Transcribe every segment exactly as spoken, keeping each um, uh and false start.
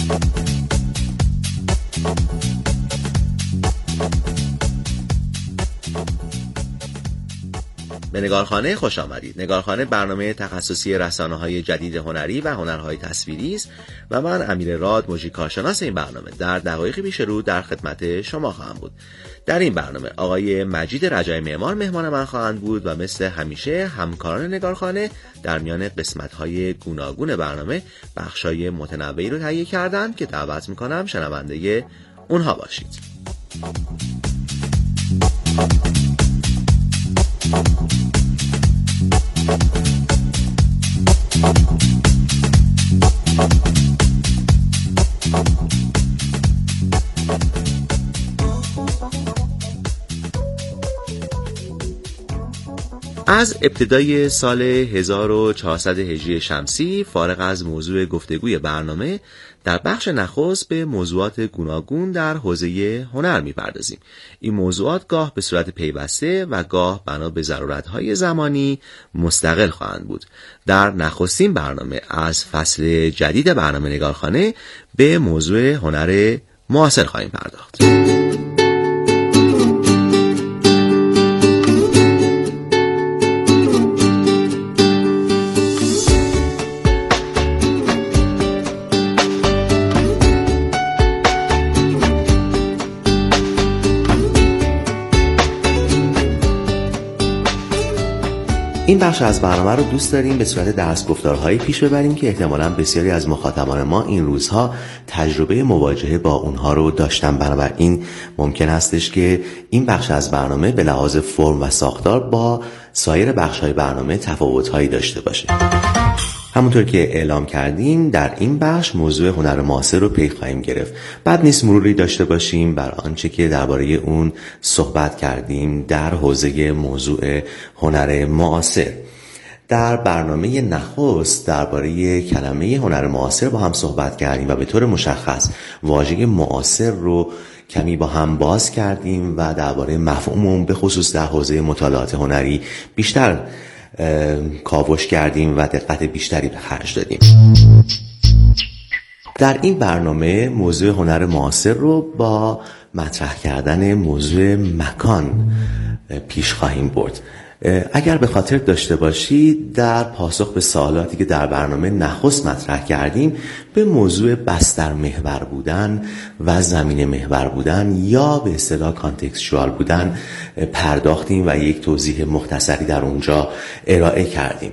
به نگارخانه خوش آمدید. نگارخانه برنامه تخصصی رسانه‌های جدید هنری و هنرهای تصویری است و من امیر راد، مجری کارشناس این برنامه، در دقایقی پیش رو در خدمت شما خواهم بود. در این برنامه آقای مجید رجایی معمار مهمان من خواهند بود و مثل همیشه همکاران نگارخانه در میان قسمت‌های گوناگون برنامه بخشای متنوعی رو تهیه کردند که دعوت می‌کنم شنونده اونها باشید. از ابتدای سال هزار و چهارصد هجری شمسی فارغ از موضوع گفتگوی برنامه در بخش نخست به موضوعات گوناگون در حوزه هنر می‌پردازیم. این موضوعات گاه به صورت پیوسته و گاه بنا به ضرورت‌های زمانی مستقل خواهند بود. در نخستین برنامه از فصل جدید برنامه نگارخانه به موضوع هنر معاصر خواهیم پرداخت. این بخش از برنامه رو دوست داریم به صورت درس گفتارهایی پیش ببریم که احتمالاً بسیاری از مخاطبان ما این روزها تجربه مواجهه با اونها رو داشتن. بنابراین ممکن هستش که این بخش از برنامه به لحاظ فرم و ساختار با سایر بخش‌های برنامه تفاوت‌هایی داشته باشه. همونطور که اعلام کردیم در این بخش موضوع هنر معاصر رو پی خواهیم گرفت. بعد نیست مروری داشته باشیم بر آنچه که درباره اون صحبت کردیم در حوزه موضوع هنر معاصر. در برنامه نخست درباره کلمه هنر معاصر با هم صحبت کردیم و به طور مشخص واژه معاصر رو کمی با هم باز کردیم و درباره مفهوم اون به خصوص در حوزه مطالعات هنری بیشتر کاوش کردیم و دقت بیشتری به خرج دادیم. در این برنامه موضوع هنر معاصر رو با مطرح کردن موضوع مکان پیش خواهیم برد. اگر به خاطر داشته باشید در پاسخ به سوالاتی که در برنامه نخست مطرح کردیم به موضوع بستر محور بودن و زمین محور بودن یا به اصطلاح کانتکستوال بودن پرداختیم و یک توضیح مختصری در اونجا ارائه کردیم.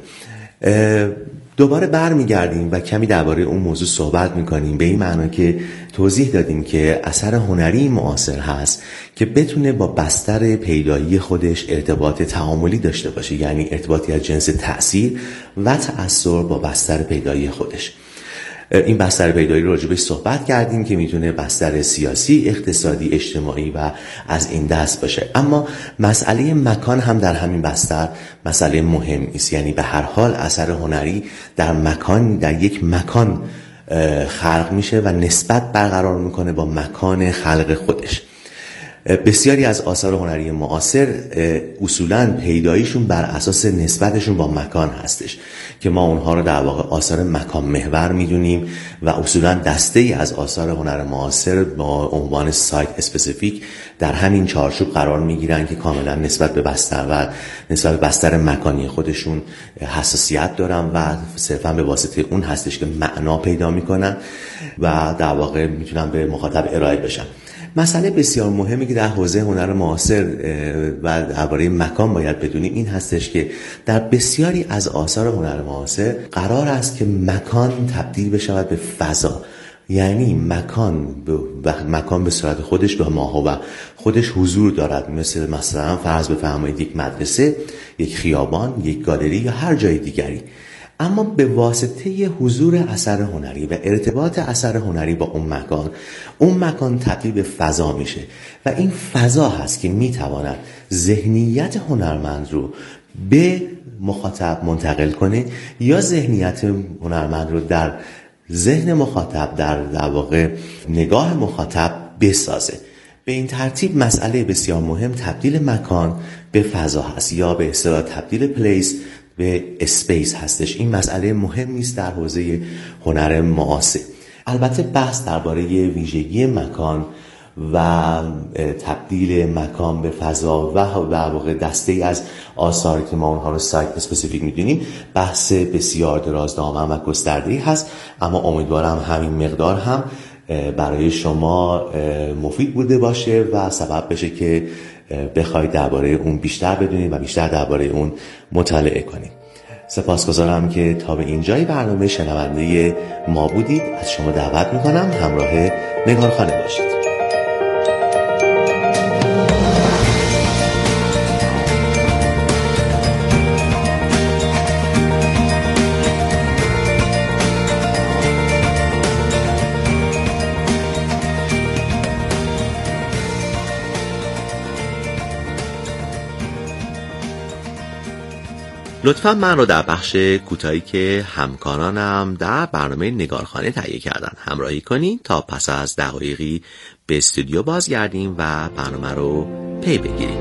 دوباره برمیگردیم و کمی درباره اون موضوع صحبت میکنیم به این معنا که توضیح دادیم که اثر هنری معاصر هست که بتونه با بستر پیدایی خودش ارتباط تعاملی داشته باشه، یعنی ارتباطی از جنس تأثیر و تأثیر با بستر پیدایی خودش. این بستر پیدایی رو راجبش صحبت کردیم که میتونه بستر سیاسی، اقتصادی، اجتماعی و از این دست باشه. اما مسئله مکان هم در همین بستر مسئله مهم است، یعنی به هر حال اثر هنری در مکان در یک مکان خلق میشه و نسبت برقرار میکنه با مکان خلق خودش. بسیاری از آثار هنری معاصر اصولاً پیداییشون بر اساس نسبتشون با مکان هستش که ما اونها رو در واقع آثار مکان محور میدونیم و اصولاً دسته ای از آثار هنر معاصر با عنوان سایت اسپسیفیک در همین چارچوب قرار میگیرن که کاملاً نسبت به بستر و نسبت به بستر مکانی خودشون حساسیت دارن و صرفاً به واسطه اون هستش که معنا پیدا میکنن و در واقع میتونن به مخاطب ارائه بشن. مسئله بسیار مهمی که در حوزه هنر معاصر و درباره مکان باید بدونیم این هستش که در بسیاری از آثار هنر معاصر قرار است که مکان تبدیل بشود به فضا، یعنی مکان به مکان به صورت خودش به ماهو خودش حضور دارد، مثل مثلا فرض بفرمایید یک مدرسه، یک خیابان، یک گالری یا هر جای دیگری. اما به واسطه حضور اثر هنری و ارتباط اثر هنری با اون مکان، اون مکان تبدیل به فضا میشه و این فضا هست که میتواند ذهنیت هنرمند رو به مخاطب منتقل کنه یا ذهنیت هنرمند رو در ذهن مخاطب در در واقع نگاه مخاطب بسازه. به این ترتیب مسئله بسیار مهم تبدیل مکان به فضا هست یا به اصطلاح تبدیل پلیس به اسپیس هستش. این مسئله مهم نیست در حوزه هنر معاصر. البته بحث درباره ویژگی مکان و تبدیل مکان به فضا و در واقع دسته از آثاری که ما اونها رو سایت اسپسیفیک میدونیم بحث بسیار درازدامن و گسترده‌ای هست، اما امیدوارم همین مقدار هم برای شما مفید بوده باشه و سبب بشه که بخواید درباره اون بیشتر بدونید و بیشتر درباره اون مطالعه کنید. سپاسگزارم که تا به اینجای برنامه شنونده ما بودید. از شما دعوت میکنم همراه نگارخانه باشید. لطفا من رو در بخش کوتاهی که همکارانم در برنامه نگارخانه تهیه کردن همراهی کنید تا پس از دقایقی به استودیو بازگردیم و برنامه رو پی بگیریم.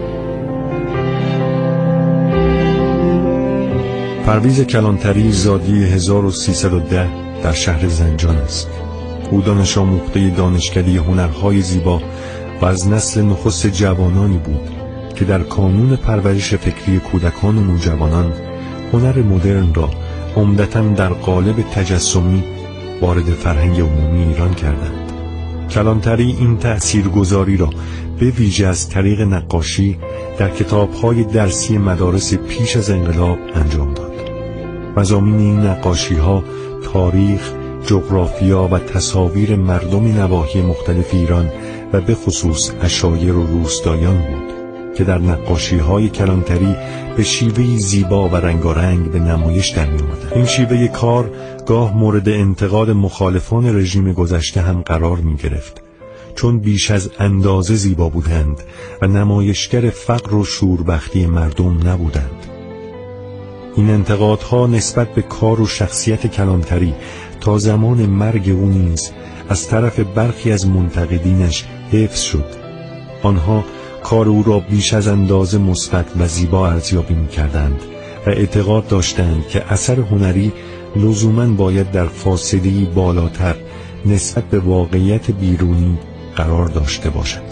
پرویز کلانتری زادی هزار و سیصد و ده در شهر زنجان است. او دانش آموخته دانشکده هنرهای زیبا و از نسل نخست جوانانی بود که در کانون پرورش فکری کودکان و نوجوانان هنر مدرن را عمدتاً در قالب تجسمی وارد فرهنگ عمومی ایران کردند. کلانتری این تأثیرگذاری را به ویژه از طریق نقاشی در کتاب‌های درسی مدارس پیش از انقلاب انجام داد. مضامین این نقاشی‌ها تاریخ، جغرافیا و تصاویر مردم نواحی مختلف ایران و به خصوص عشایر و روستایان بود که در نقاشی‌های کلانتری به شیوهی زیبا و رنگارنگ به نمایش در می‌آمد. این شیوه کار گاه مورد انتقاد مخالفان رژیم گذشته هم قرار می‌گرفت، چون بیش از اندازه زیبا بودند و نمایشگر فقر و شوربختی مردم نبودند. این انتقادها نسبت به کار و شخصیت کلانتری تا زمان مرگ او نیز از طرف برخی از منتقدینش حفظ شد. آنها کار او را بیش از اندازه مثبت و زیبا ارزیابی می‌کردند و اعتقاد داشتند که اثر هنری لزوماً باید در فاصله‌ای بالاتر نسبت به واقعیت بیرونی قرار داشته باشد.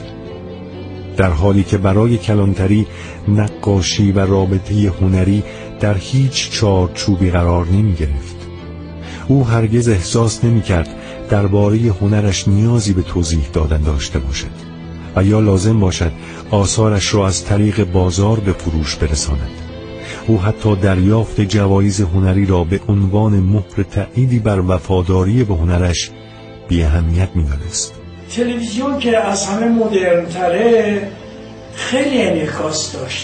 در حالی که برای کلانتری نقاشی و رابطه هنری در هیچ چارچوبی قرار نمی‌گرفت. او هرگز احساس نمی‌کرد درباره هنرش نیازی به توضیح دادن داشته باشد و یا لازم باشد آثارش را از طریق بازار به فروش برساند. او حتی دریافت جوایز هنری را به عنوان مهر تأییدی بر وفاداری به هنرش بی اهمیت می‌دانست. تلویزیون که از همه مدرن‌تره خیلی انعکاس داشت.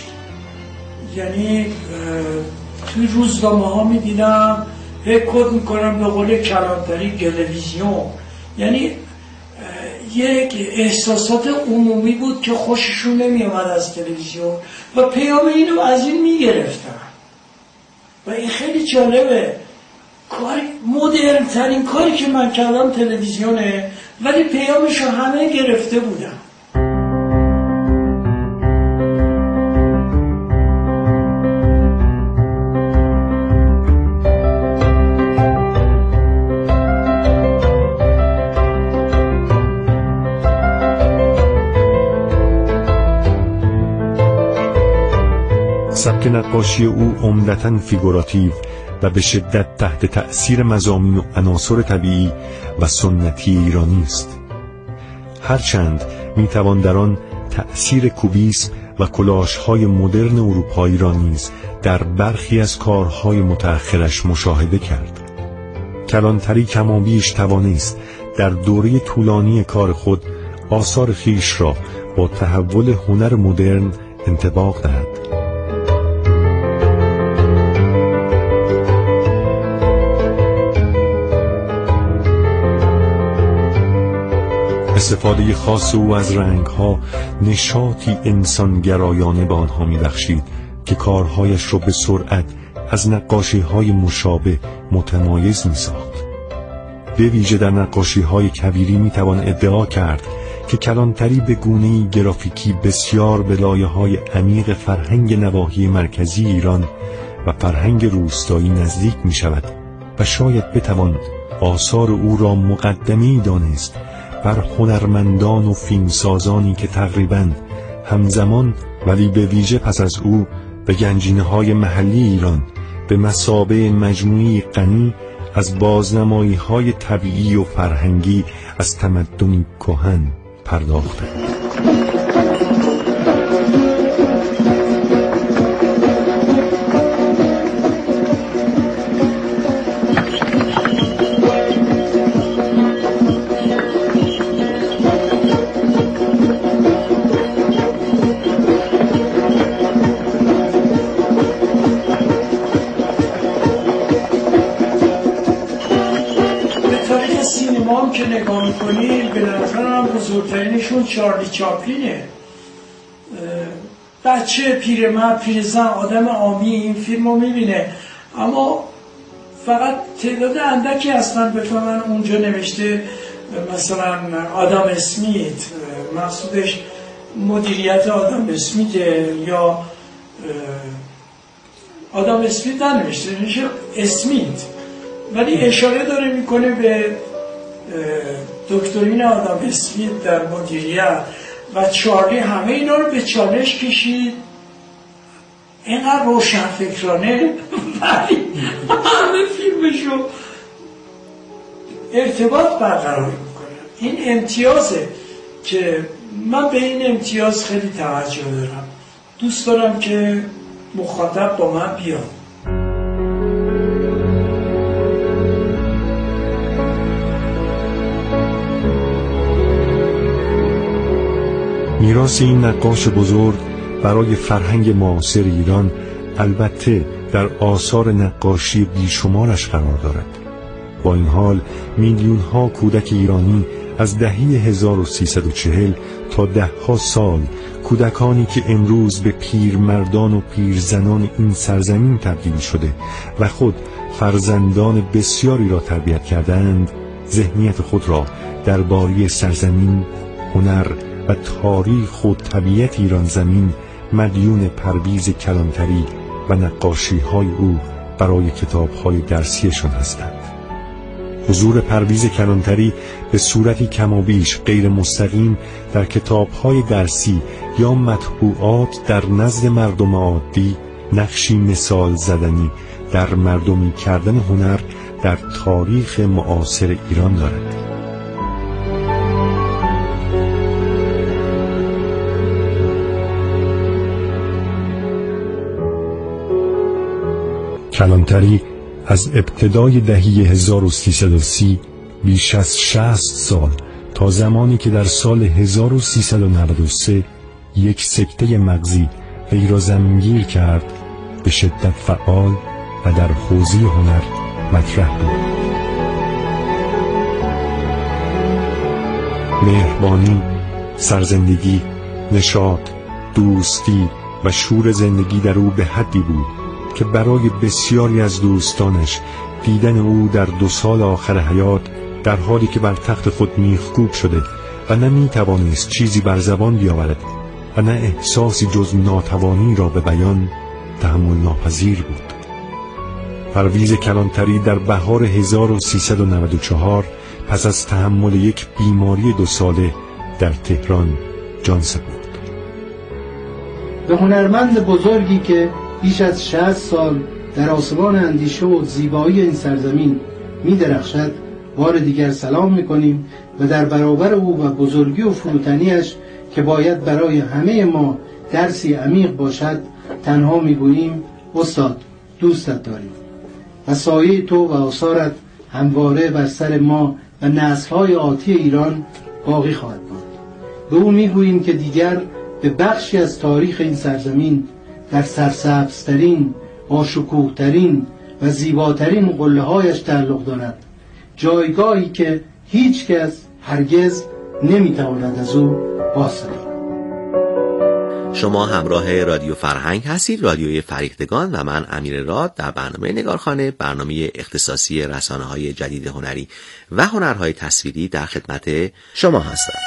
یعنی توی روزنامه‌ها می‌دیدم کد می‌کنم به قول کلانتری تلویزیون، یعنی یک احساسات عمومی بود که خوششون نمی‌آمد از تلویزیون و پیام اینو از این می‌گرفتن و این خیلی جالبه. کاری مدرن ترین کاری که من کردم تلویزیونه، ولی پیامشو همه گرفته بودم. سبک نقاشی او عمدتاً فیگوراتیو و به شدت تحت تأثیر مضامین و عناصر طبیعی و سنتی ایرانی است. هرچند میتوان در آن تأثیر کوبیسم و کلاش‌های مدرن اروپایی را نیز در برخی از کارهای متأخرش مشاهده کرد. کلانتری کمابیش توانست در دوره طولانی کار خود آثار خویش را با تحول هنر مدرن انطباق دهد. استفاده خاص او از رنگ‌ها نشاطی انسانگرایانه به آنها می‌بخشید که کارهایش را به سرعت از نقاشی‌های مشابه متمایز می‌ساخت. به ویژه در نقاشی‌های کویری می‌توان ادعا کرد که کلانتری به گونه‌ای گرافیکی بسیار به لایه‌های عمیق فرهنگ نواحی مرکزی ایران و فرهنگ روستایی نزدیک می‌شود و شاید بتوان آثار او را مقدمی دانست بر هنرمندان و فیلمسازانی که تقریباً همزمان ولی به ویژه پس از او به گنجینه‌های محلی ایران به مثابه مجموعی غنی از بازنمایی‌های طبیعی و فرهنگی از تمدنی کهن پرداختند. که نگاه میکنید به نظرم بزرگترینشون چارلی چاپلینه. بچه، پیرمرد، پیرزن، آدم عامی این فیلم رو میبینه، اما فقط تعداد اندکی هستن بفهمن اونجا نوشته مثلا آدم اسمیت، مقصودش مدیریت آدم اسمیت، یا آدم اسمیت ننوشته، نوشته اسمیت، ولی اشاره داره میکنه به دکترین آدم اسمیت در مدیریت. و چارلی همه اینا رو به چالش کشید، اینقدر روشنفکرانه ولی همه فیلمشو ارتباط برقرار میکنه. این امتیازه که من به این امتیاز خیلی توجه دارم، دوست دارم که مخاطب با من بیاد. میراث این نقاش بزرگ برای فرهنگ معاصر ایران البته در آثار نقاشی بیشمارش قرار دارد. با این حال میلیون ها کودک ایرانی از دهه هزار و سیصد و چهل تا ده ها سال، کودکانی که امروز به پیرمردان و پیرزنان این سرزمین تبدیل شده و خود فرزندان بسیاری را تربیت کردند، ذهنیت خود را درباره سرزمین، هنر و تاریخ و طبیعت ایران زمین مدیون پرویز کلانتری و نقاشی‌های او برای کتاب‌های درسیشان هستند. حضور پرویز کلانتری به صورتی کمابیش غیر مستقیم در کتاب‌های درسی یا مطبوعات در نزد مردم عادی نقشی مثال زدنی در مردمی کردن هنر در تاریخ معاصر ایران دارد. کلانتری از ابتدای دهه هزار و سیصد و سی بیش از شصت سال تا زمانی که در سال هزار و سیصد و نود و سه یک سکته مغزی وی را زمینگیر کرد، به شدت فعال و در حوزه هنر مطرح بود. مهربانی، سرزندگی، نشاط، دوستی و شور زندگی در او به حدی بود که برای بسیاری از دوستانش دیدن او در دو سال آخر حیات در حالی که بر تخت خود میخکوب شده و نه میتوانست چیزی بر زبان بیاورد و نه احساسی جز ناتوانی را به بیان تحمل ناپذیر بود. پرویز کلانتری در بهار هزار و سیصد و نود و چهار پس از تحمل یک بیماری دو ساله در تهران جان سپرد. به هنرمند بزرگی که بیش از شصت سال در آسمان اندیشه و زیبایی این سرزمین می درخشد بار دیگر سلام می کنیم و در برابر او و بزرگی و فروتنیش که باید برای همه ما درسی عمیق باشد تنها می گوییم استاد دوستت داریم و سایه تو و آثارت همواره بر سر ما و نسل‌های آتی ایران باقی خواهد ماند. به او می گوییم که دیگر به بخشی از تاریخ این سرزمین در سرسبزترین، باشکوهترین و زیباترین قله‌هایش تعلق دارد، جایگاهی که هیچ کس هرگز نمیتواند از او بازسازد. شما همراه رادیو فرهنگ هستید، رادیوی فریختگان، و من امیر راد در برنامه نگارخانه، برنامه اختصاصی رسانه‌های جدید هنری و هنرهای تصویری در خدمت شما هستم.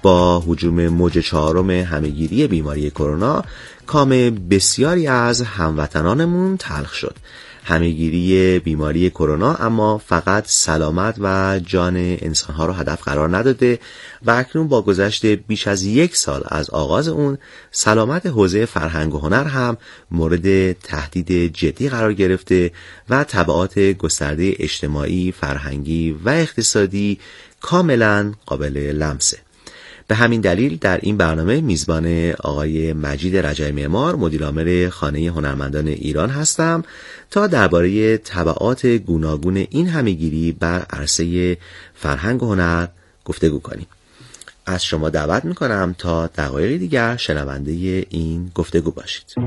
با هجوم موج چهارم همهگیری بیماری کرونا کام بسیاری از هموطنانمون تلخ شد. همهگیری بیماری کرونا اما فقط سلامت و جان انسانها رو هدف قرار نداده و اکنون با گذشت بیش از یک سال از آغاز اون، سلامت حوزه فرهنگ و هنر هم مورد تهدید جدی قرار گرفته و تبعات گسترده اجتماعی، فرهنگی و اقتصادی کاملا قابل لمسه. به همین دلیل در این برنامه میزبان آقای مجید رجایی معمار، مدیرعامل خانه هنرمندان ایران هستم تا درباره تبعات گوناگون این همهگیری بر عرصه فرهنگ و هنر گفتگو کنیم. از شما دعوت میکنم تا دقایق دیگر شنونده این گفتگو باشید.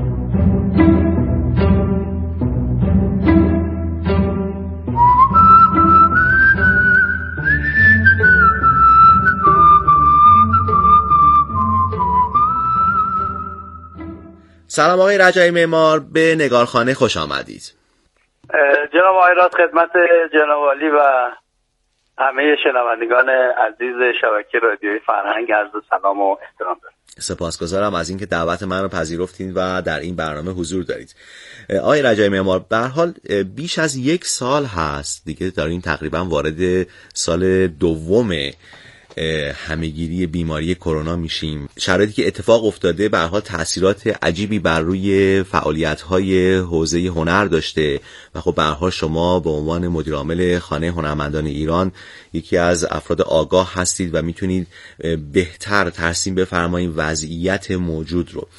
سلام آقای رجایی معمار، به نگارخانه خوش آمدید. جناب آقای راست خدمت جناب عالی و همه شنوندگان عزیز شبکه رادیوی فرهنگ عرض سلام و احترام دارم. سپاسگزارم از اینکه دعوت من رو پذیرفتین و در این برنامه حضور دارید. آقای رجایی معمار، به هر حال بیش از یک سال هست دیگه داریم تقریبا وارد سال دوم همهگیری بیماری کرونا میشیم. شرایطی که اتفاق افتاده به هر حال تأثیرات عجیبی بر روی فعالیت‌های حوزه هنر داشته و خب به هر حال شما به عنوان مدیر عامل خانه هنرمندان ایران یکی از افراد آگاه هستید و میتونید بهتر ترسیم بفرمایید وضعیت موجود رو.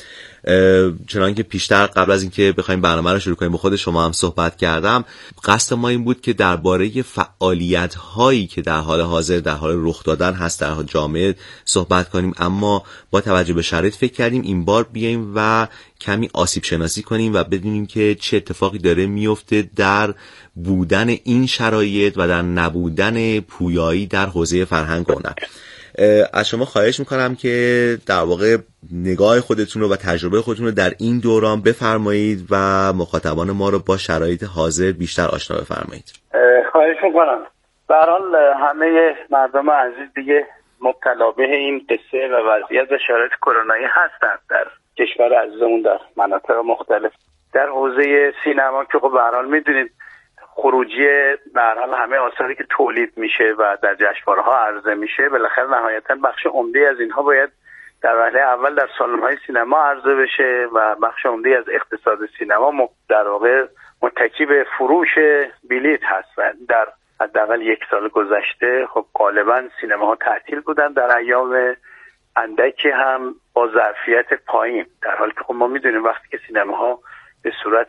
چنان که پیشتر قبل از اینکه بخوایم برنامه رو شروع کنیم با خود شما هم صحبت کردم، قصد ما این بود که درباره فعالیت هایی که در حال حاضر در حال رخ دادن هست در جامعه صحبت کنیم، اما با توجه به شرایط فکر کردیم این بار بیایم و کمی آسیب شناسی کنیم و بدونیم که چه اتفاقی داره میفته در بودن این شرایط و در نبودن پویایی در حوزه فرهنگ و هنر. از شما خواهش میکنم که در واقع نگاه خودتون رو و تجربه خودتون رو در این دوران بفرمایید و مخاطبان ما رو با شرایط حاضر بیشتر آشنا بفرمایید. خواهش میکنم. به هر حال همه مردم عزیز دیگه مبتلا به این قصه و وضعیت و شرایط کرونایی هستند در کشور عزیزمون در مناطق مختلف. در حوزه سینما که خب به هر حال میدونید خروجی به هر حال همه آثاری که تولید میشه و در جشنواره‌ها عرضه میشه بالاخره نهایتاً بخش عمده از اینها باید در وهله اول در سالن‌های سینما عرضه بشه و بخش عمده از اقتصاد سینما در واقع متکی به فروش بلیط هست و در حداقل یک سال گذشته خب غالباً سینماها تعطیل بودن در ایام اندکی هم با ظرفیت پایین، در حالی که خب ما میدونیم وقتی که سینماها به صورت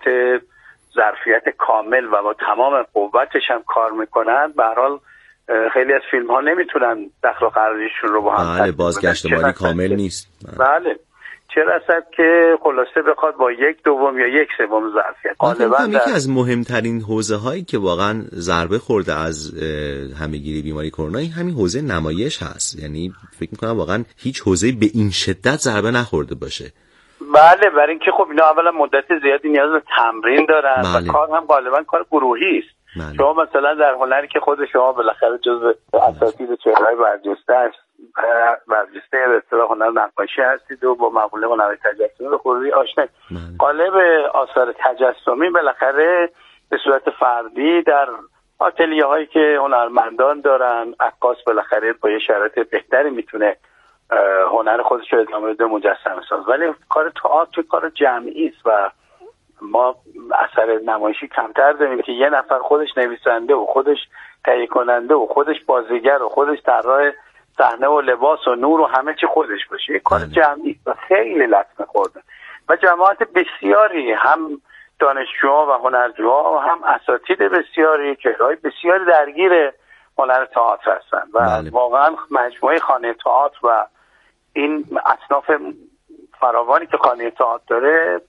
ظرفیت کامل و با تمام قوتش هم کار میکنن به هر حال خیلی از فیلم ها نمیتونن دخل و خرجشون رو با هم بله بازگشت مالی کامل نیست. بله چه رسد که خلاصه بخواد با یک دوم یا یک سوم ظرفیت. غالبا یکی از مهمترین حوزه هایی که واقعا ضربه خورده از همهگیری بیماری کرونا این همین حوزه نمایش هست. یعنی فکر میکنم واقعا هیچ حوزه‌ای به این شدت ضربه نخورده باشه. بله برای اینکه خب اینا اولا مدت زیادی نیاز به تمرین دارن بله. و کار هم غالبا کار گروهی است. بله. شما مثلا در هنری که خود شما بالاخره جزو اساتید چهره‌های برجسته است برجسته به اصطلاح هنر نقاشی هستید و با مقوله هنر تجسمی به خوبی آشنایید. قالب آثار تجسمی بالاخره به صورت فردی در آتلیه هایی که هنرمندان دارن، عکاس بالاخره با یه شرایط بهتری میتونه هنر خودش رو ادامه بده، مجسمه ساز. ولی کار تئاتر کار جمعی است و ما اثر نمایشی کمتر داریم که یه نفر خودش نویسنده و خودش تهیه کننده و خودش بازیگر و خودش طراح صحنه و لباس و نور و همه چی خودش باشه. کار جمعی و خیلی لطمه خورده و جماعت بسیاری هم دانشجوها و هنرجوها و هم اساتید بسیاری چهره‌های بسیاری درگیر هنر تئاتر هستن و بله. واقعا مجموعه خانه تئاتر و این اصناف فراوانی که خانه تئاتر داره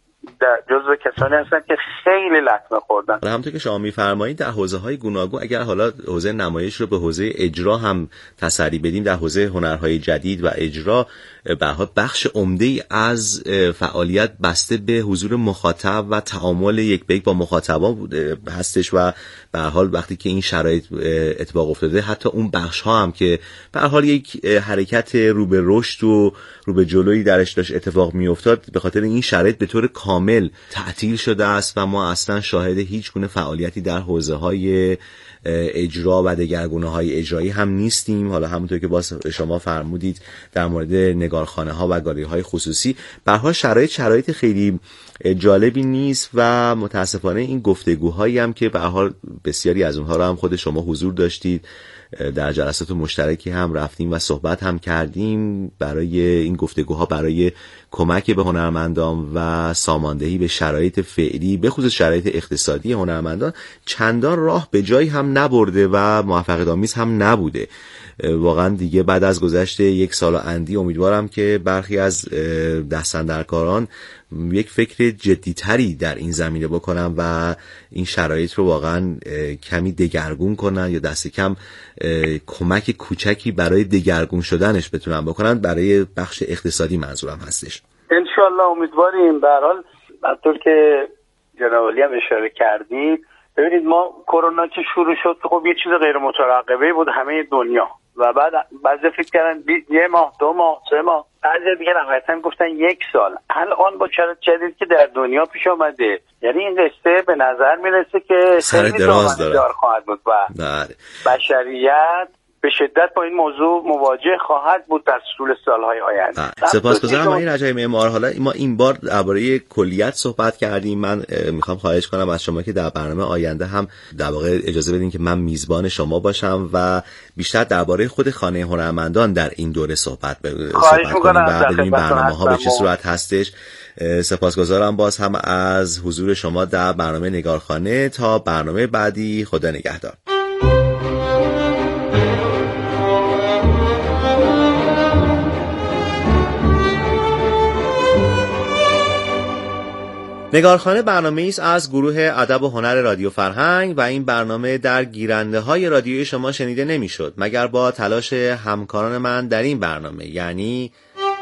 در جزو کسانی هستن که خیلی لطمه خوردن. همونطور که شما میفرمایید در حوزه‌های گوناگون، اگر حالا حوزه نمایش رو به حوزه اجرا هم تسری بدیم، در حوزه هنرهای جدید و اجرا به هر حال بخش عمده‌ای از فعالیت بسته به حضور مخاطب و تعامل یک به یک با مخاطبان بوده هستش و به هر حال وقتی که این شرایط اتفاق افتاده، حتی اون بخش‌ها هم که به هر حال یک حرکت رو به رشد و رو به جلویی درش داشت اتفاق می‌افتاد، به خاطر این شرایط به طور کامل تعطیل شده است و ما اصلا شاهد هیچ گونه فعالیتی در حوزه‌های اجرا و دگرگونه‌های اجرایی هم نیستیم. حالا همونطور که باز شما فرمودید در مورد نگارخانه‌ها و گالری‌های خصوصی، به هر حال شرایط شرایط خیلی جالبی نیست و متاسفانه این گفتگوهایی هم که به هر حال بسیاری از اونها رو هم خود شما حضور داشتید، در جلسات مشترکی هم رفتیم و صحبت هم کردیم برای این گفتگوها، برای کمک به هنرمندان و ساماندهی به شرایط فعلی به خصوص شرایط اقتصادی هنرمندان، چندان راه به جایی هم نبرده و موفقیت آمیز هم نبوده. واقعا دیگه بعد از گذشت یک سال و اندی امیدوارم که برخی از دستاندرکاران یک فکر جدیتری در این زمینه بکنن و این شرایط رو واقعا کمی دگرگون کنن یا دست کم کمک کوچکی برای دگرگون شدنش بتونن بکنن، برای بخش اقتصادی منظورم هستش. انشالله امیدواریم. به هر حال همونطور که جناب علی هم اشاره کردید، ببینید ما کرونا که شروع شد خب یه چیز غیر مترقبه بود همه دنیا و بعد بعضی فکر کردن یه ماه، دو ماه، سه ماه، بعضی دیگه نهایتاً گفتن یک سال. الان با شرایط جدید که در دنیا پیش آمده، یعنی این قصه به نظر میرسه که سر دراز داره خواهد بود و بشریت به شدت با این موضوع مواجه خواهد بود در طول سالهای آینده. سپاسگزارم آقای رجایی معمار. حالا ما این بار درباره کلیت صحبت کردیم. من میخوام خواهش کنم از شما که در برنامه آینده هم در واقع اجازه بدین که من میزبان شما باشم و بیشتر درباره خود خانه هنرمندان در این دوره صحبت صحبت کنیم و ببینیم برنامه‌ها به چه صورت هستش. سپاسگزارم باز هم از حضور شما در برنامه نگارخانه. تا برنامه بعدی، خدا نگهدار. نگارخانه برنامه‌ای است از گروه ادب و هنر رادیو فرهنگ و این برنامه در گیرنده‌های رادیویی شما شنیده نمی‌شد مگر با تلاش همکاران من در این برنامه، یعنی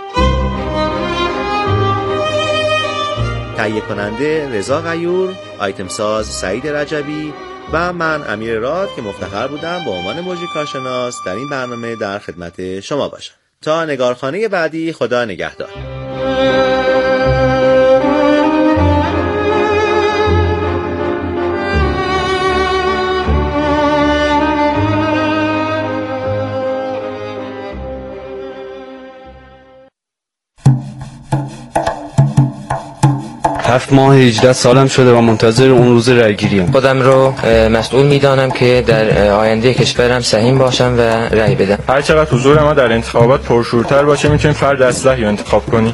تهیه کننده رضا غیور، آیتم ساز سعید رجبی و من امیر راد که مفتخر بودم به عنوان مجری کارشناس در این برنامه در خدمت شما باشم. تا نگارخانه بعدی، خدا نگهدار. هفت ماه هجده سالم شده و منتظر اون روز رأی‌گیری ام. خودم رو مسئول میدانم که در آینده کشورم سهیم باشم و رأی بدم. هر چقدر حضور ما در انتخابات پرشورتر باشه میتونیم فرد اصلحی رو انتخاب کنیم.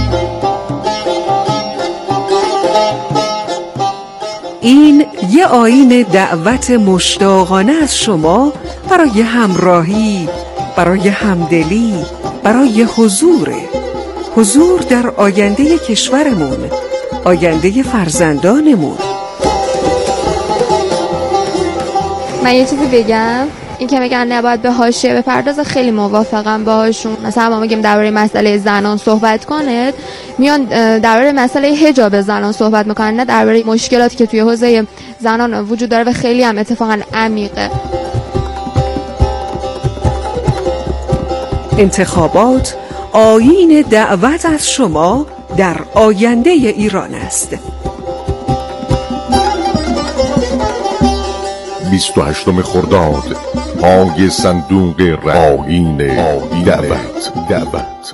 این یه آیین دعوت مشتاقانه از شما برای همراهی، برای همدلی، برای حضوره. حضور در آینده کشورمون، آینده فرزندانمون. من یه چیزی بگم، این که میگن نباید به حاشیه بپردازه، خیلی موافقم باهاشون. مثلا ما میگیم درباره مسئله زنان صحبت کنید، میان درباره مسئله حجاب زنان صحبت میکنن، نه درباره مشکلاتی که توی حوزه زنان وجود داره و خیلی هم اتفاقا عمیقه. انتخابات آیین دعوت از شما در آینده ایران است. بیست و هشتم خرداد، پای صندوق رای، آیین دعوت دعوت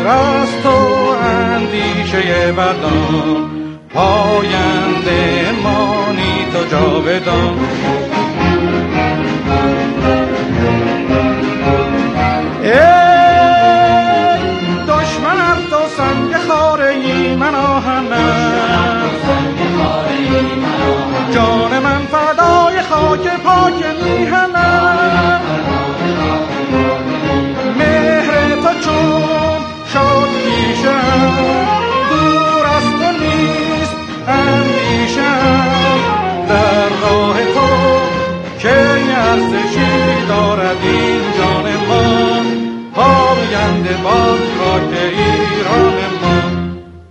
دور از تو اندیشه بدان، پاینده مانی تو جاودان. ای دشمنم تو سنگ خاره‌ای من آهنم، جان من فدای خاک پاک میهنم. مهر تو چون شد پیشم، دور از تو نیست اندیشم. در راه تو که ارزشی دارد این جان من، پاینده باد خاک ایران من.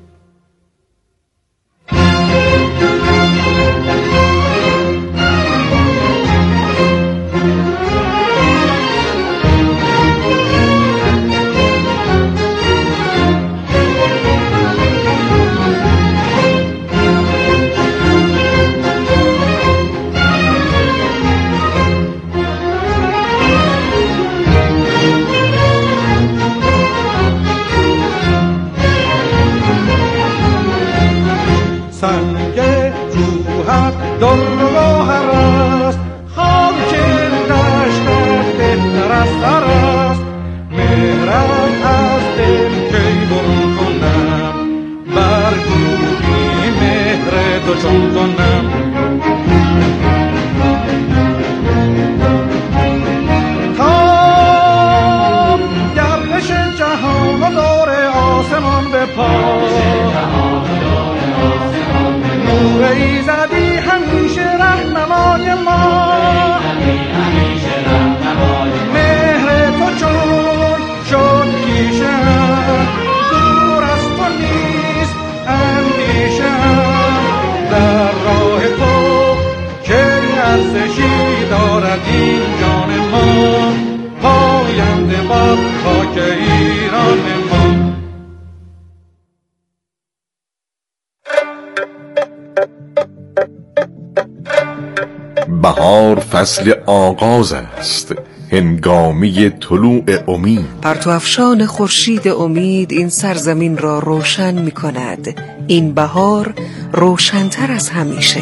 بهار فصل آغاز است، هنگامی طلوع امید. پرتو افشان خورشید امید این سرزمین را روشن می کند. این بهار روشن‌تر از همیشه.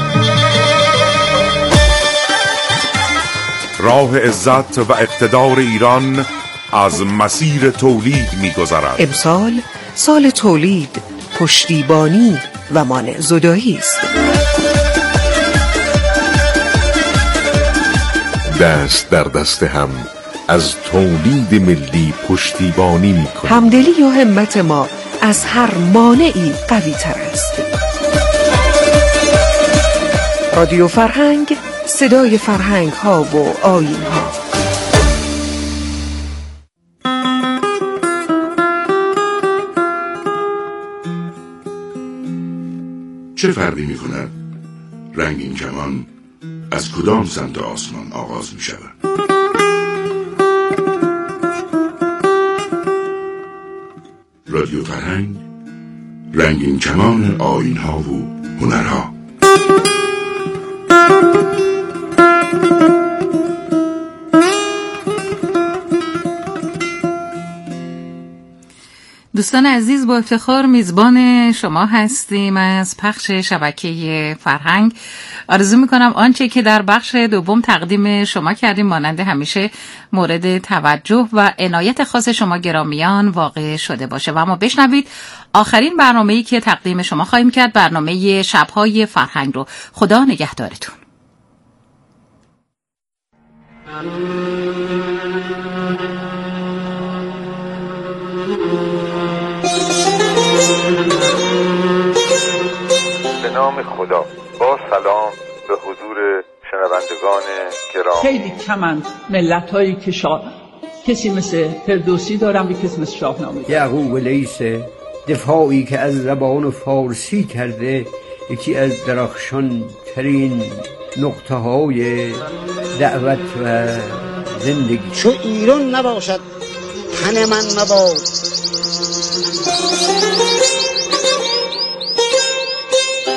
راه عزت و اقتدار ایران از مسیر تولید می گذرد. امسال سال تولید، پشتیبانی و مانع زدایی است. دست در دست هم از تولید ملی پشتیبانی می کنیم. همدلی و همت ما از هر مانعی قوی تر است. رادیو فرهنگ، صدای فرهنگ ها و آیین ها. چه فرقی می کند رنگین کمان از کدام سمت آسمان آغاز می شود؟ رادیو فرهنگ، رنگین کمان آیین ها و هنرها. دوستان عزیز، با افتخار میزبان شما هستیم از پخش شبکه فرهنگ. آرزو میکنم آنچه که در بخش دوم تقدیم شما کردیم مانند همیشه مورد توجه و عنایت خاص شما گرامیان واقع شده باشه. و اما بشنوید آخرین برنامه‌ای که تقدیم شما خواهیم کرد، برنامه شب‌های فرهنگ رو. خدا نگهدارتون. به نام خدا. با سلام به حضور شنوندگان گرامی. خیلی کمند ملت‌هایی که شاه کسی مثل فردوسی دارن و کسی مثل شاهنامه. یعقوب لیث دفاعی که از زبان فارسی کرده یکی از درخشان ترین نقطه های دعوت و زندگی. چو ایران نباشد تن من مباد،